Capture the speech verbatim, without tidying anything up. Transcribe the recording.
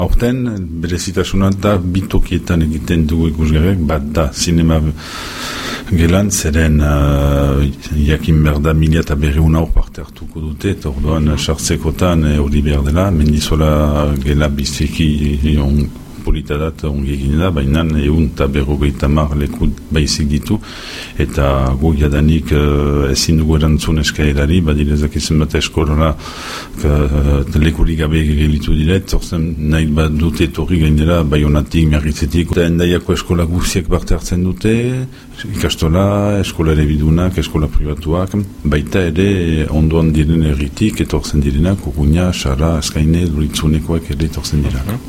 Aurten, berezitasuna da bitokietan egiten dugu ikusgarek, bat da zinema gelan, zeren uh, jakin behar da mila eta berreun aur parte hartuko dute, eta orduan sartzekotan hori behar dela, mendizola gela biziki on polita dat ongi egin da, baina egun eta berrogeita mar leku baizik ditu, eta gu jadanik uh, ezin dugu erantzun eskaerari, badirezak izan bat eskola uh, lekurik gabe gelitu diret, zorzen nahi bat dute etorri gainera, baionatik, miarritzetik, eta endaiako eskola guziak parte hartzen dute, ikastola, eskola ere bidunak, eskola privatuak, baita ere ondoan diren erritik, etortzen direnak, Urruña, Sara, Azkaine, Loritzunekoak ere etortzen dira.